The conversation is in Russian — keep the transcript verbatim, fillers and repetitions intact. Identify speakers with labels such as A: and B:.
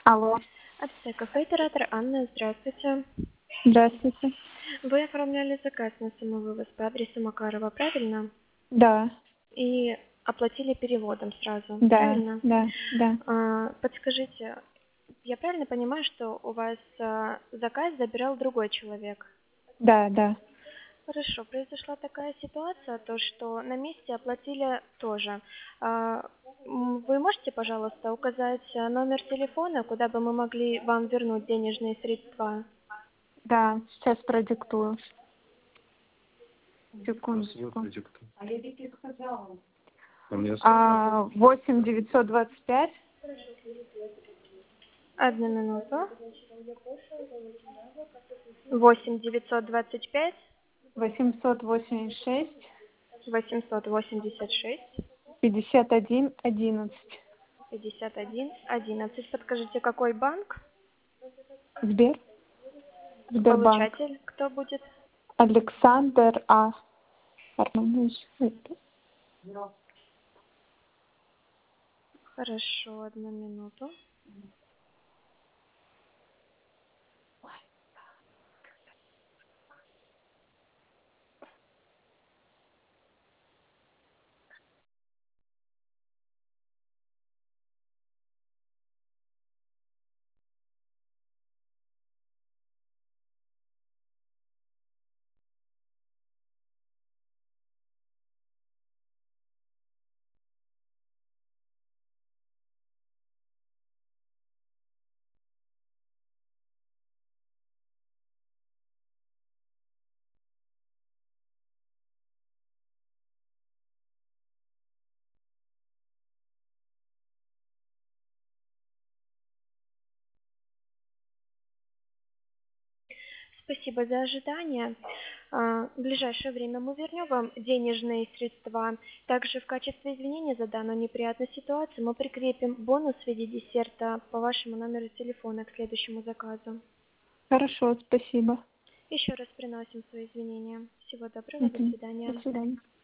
A: Алло,
B: Ацтек кафе, оператор Анна, здравствуйте.
A: здравствуйте.
B: Вы оформляли заказ на самовывоз по адресу Макарова, правильно?
A: Да,
B: И оплатили переводом сразу,
A: да,
B: правильно?
A: да, да,
B: А, подскажите, я правильно понимаю, что у вас а, заказ забирал другой человек?
A: да, да.
B: Хорошо, произошла такая ситуация, то что на месте оплатили тоже. А, м, Вы можете, пожалуйста, указать а, номер телефона, куда бы мы могли вам вернуть денежные средства?
A: Да, сейчас продиктую.
C: Вот
A: Секундочку.
C: продиктуй. А мне
A: А, восемь девятьсот двадцать пять
B: Одну минуту. Восемь девятьсот двадцать пять
A: восемьсот восемьдесят шесть
B: восемьсот восемьдесят шесть
A: пятьдесят один одиннадцать.
B: пятьдесят один одиннадцать. Подскажите, какой банк?
A: Сбер? Сбербанк.
B: Получатель кто будет?
A: Александр А. Арманович.
B: Хорошо, одну минуту. Спасибо за ожидание. А, В ближайшее время мы вернем вам денежные средства. Также в качестве извинения за данную неприятную ситуацию мы прикрепим бонус в виде десерта по вашему номеру телефона к следующему заказу.
A: Хорошо, спасибо.
B: Еще раз приносим свои извинения. Всего доброго, до
A: Мгм. До
B: свидания.
A: свидания.